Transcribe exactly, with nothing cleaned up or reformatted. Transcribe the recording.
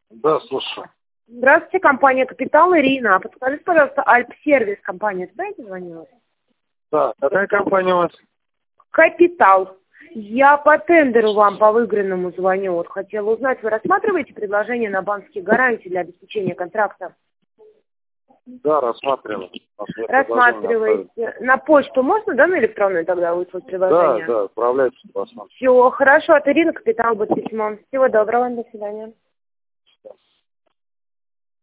Да, слушаю. Здравствуйте, компания «Капитал», Ирина. Подскажите, пожалуйста, Альп-сервис компания. Знаете, звонила? Да, какая компания у вас? «Капитал». Я по тендеру вам по выигранному звоню. Вот хотела узнать, вы рассматриваете предложение на банковские гарантии для обеспечения контракта? Да, рассматриваем. Рассматриваете. На почту можно, да, на электронную тогда выслать Да, предложение? да, отправляйте, посмотрим. Все, хорошо. От Ирины «Капитал» будет письмо. Всего доброго, до свидания.